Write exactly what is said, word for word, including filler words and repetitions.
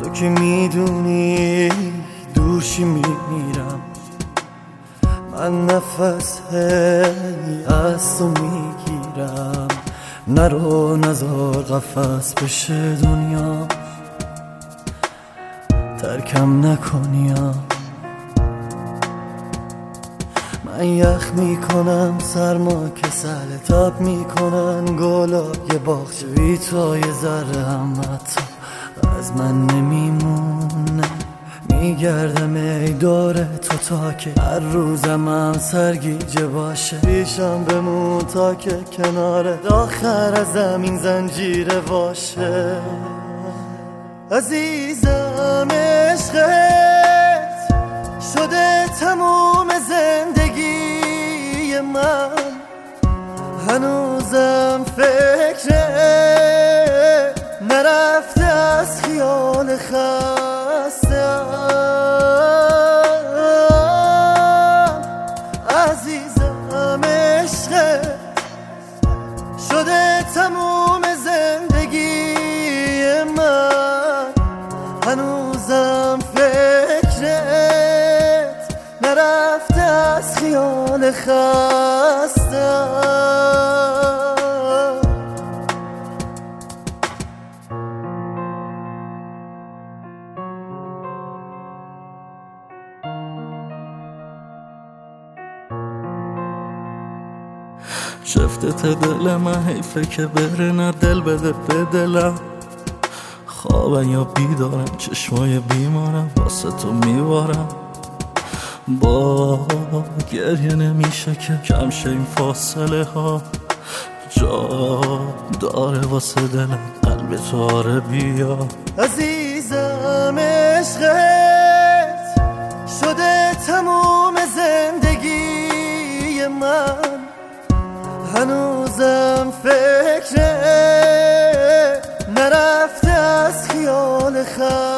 تو که میدونی دوشی میمیرم، من نفس هی از تو میگیرم. نرو نزار قفس بشه دنیا، ترکم نکنیا. من یخ میکنم سرما کسل تاب میکنن گلای باغچه، بی تو یه ذره هم حتی از من نمیمونه. میگردم ای دور تو تا که هر روزم هم سرگیجه باشه. پیشم بمون تا که کنارت آخر از زمین زنجیره باشه. عزیزم عشقت شده تموم زندگی من، هنوزم فکر نرفته از خیال خستم. عزیزم عشقت شده تموم زندگی من، هنوزم فکرت نرفته از خیال خستم. شفتت دل من حیفه که بره، نه دل بده به دلم. خوابم یا بیدارم چشمای بیمارم واسه تو میبارم. با گریه نمیشه که کم شه این فاصله ها، جا داره واسه دلم قلب تو آره بیا. عزیزم عشقت شده تموم زندگی من، هنوزم فکر نرفته از خیال خستم.